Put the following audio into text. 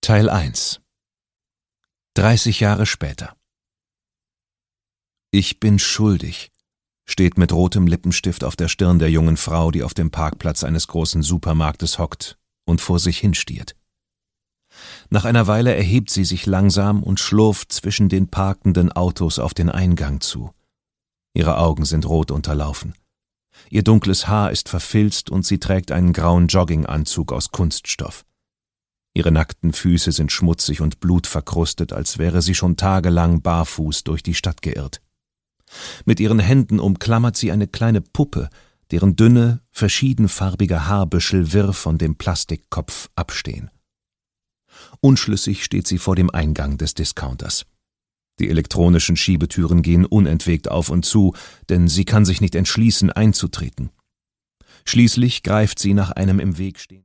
Teil 1 30 Jahre später. »Ich bin schuldig«, steht mit rotem Lippenstift auf der Stirn der jungen Frau, die auf dem Parkplatz eines großen Supermarktes hockt und vor sich hinstiert. Nach einer Weile erhebt sie sich langsam und schlurft zwischen den parkenden Autos auf den Eingang zu. Ihre Augen sind rot unterlaufen. Ihr dunkles Haar ist verfilzt und sie trägt einen grauen Jogginganzug aus Kunststoff. Ihre nackten Füße sind schmutzig und blutverkrustet, als wäre sie schon tagelang barfuß durch die Stadt geirrt. Mit ihren Händen umklammert sie eine kleine Puppe, deren dünne, verschiedenfarbige Haarbüschel wirr von dem Plastikkopf abstehen. Unschlüssig steht sie vor dem Eingang des Discounters. Die elektronischen Schiebetüren gehen unentwegt auf und zu, denn sie kann sich nicht entschließen, einzutreten. Schließlich greift sie nach einem im Weg stehenden